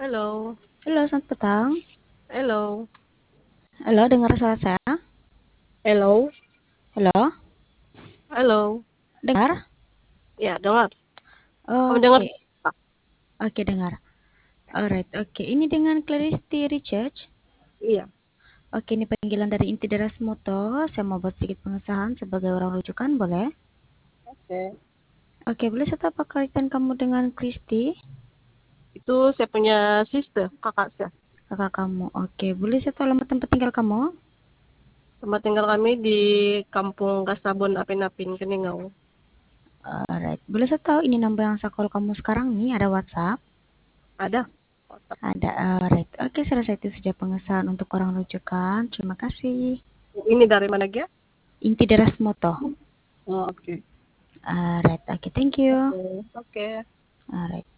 Halo, Halo, selamat petang. halo, Halo, dengar suara saya? halo, Halo, halo. dengar? Ya, dengar. Kamu dengar? Oke, Pak? oke dengar. Alright, oke. Ini dengan Claristi Research. Iya. Oke, ini panggilan dari Inti Deras Moto. Saya mau buat sedikit pengesahan sebagai orang rujukan, boleh? Oke. Oke, boleh saya tahu apa kaitan kamu dengan Kristi, Itu saya punya sister, kakak saya. kakak kamu? Oke, boleh saya tahu alamat tempat tinggal kamu? Tempat tinggal kami di Kampung Kasabon Apin-Apin, Keningau. Alright, boleh saya tahu ini nomor yang saya call kamu sekarang nih, ada WhatsApp? Ada? WhatsApp. Ada, alright. Oke, selesai itu saja pengesahan untuk orang rujukan. Terima kasih. Ini dari mana, Gia? Inti Deras Moto. Oh, oke. Alright, okay, thank you. Oke. Oke. Alright.